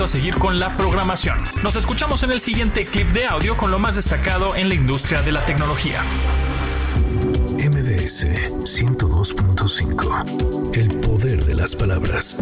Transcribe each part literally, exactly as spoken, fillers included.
a seguir con la programación. Nos escuchamos en el siguiente clip de audio con lo más destacado en la industria de la tecnología. M B S ciento dos punto cinco. El poder de las palabras.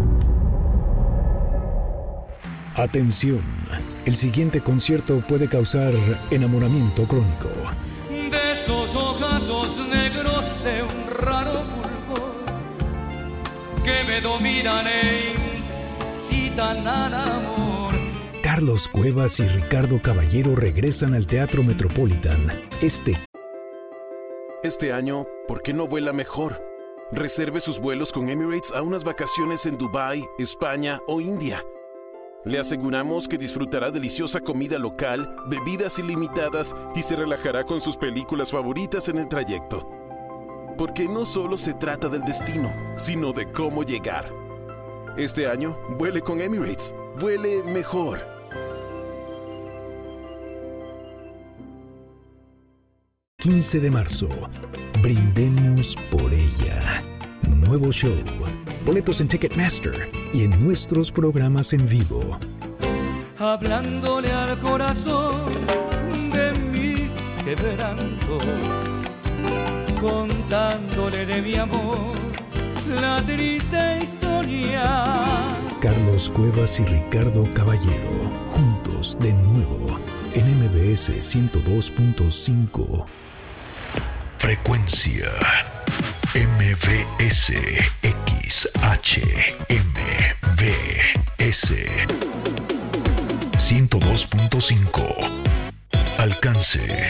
Atención. El siguiente concierto puede causar enamoramiento crónico. De esos ojazos negros de un raro fulgor que me dominan e incitan al amor. Carlos Cuevas y Ricardo Caballero regresan al Teatro Metropolitan este Este año, ¿por qué no vuela mejor? Reserve sus vuelos con Emirates a unas vacaciones en Dubái, España o India. Le aseguramos que disfrutará deliciosa comida local, bebidas ilimitadas y se relajará con sus películas favoritas en el trayecto. Porque no solo se trata del destino, sino de cómo llegar. Este año, vuele con Emirates. Vuele mejor. quince de marzo. Brindemos por ella. Nuevo show. Boletos en Ticketmaster y en nuestros programas en vivo. Hablándole al corazón de mis quebrantos, contándole de mi amor la triste historia. Carlos Cuevas y Ricardo Caballero, juntos de nuevo en M B S ciento dos punto cinco. Frecuencia M V S X H M V S ciento dos punto cinco. Alcance